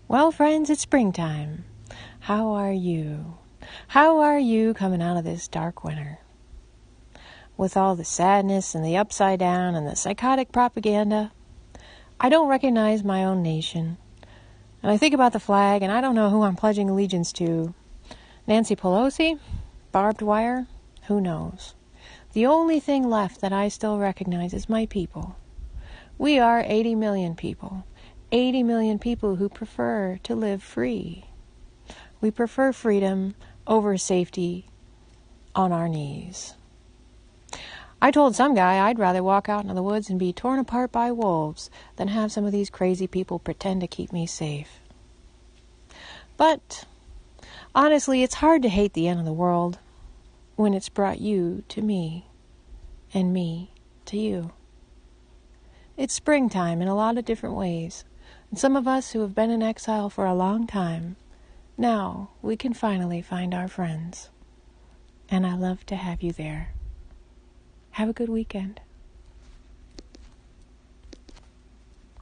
Well, friends, it's springtime. How are you? How are you coming out of this dark winter? With all the sadness and the upside down and the psychotic propaganda, I don't recognize my own nation. And I think about the flag, and I don't know who I'm pledging allegiance to. Nancy Pelosi? Barbed wire? Who knows? The only thing left that I still recognize is my people. We are 80 million people. 80 million people who prefer to live free. We prefer freedom over safety on our knees. I told some guy I'd rather walk out into the woods and be torn apart by wolves than have some of these crazy people pretend to keep me safe. But honestly, it's hard to hate the end of the world when it's brought you to me and me to you. It's springtime in a lot of different ways, and some of us who have been in exile for a long time, now we can finally find our friends. And I love to have you there. Have a good weekend.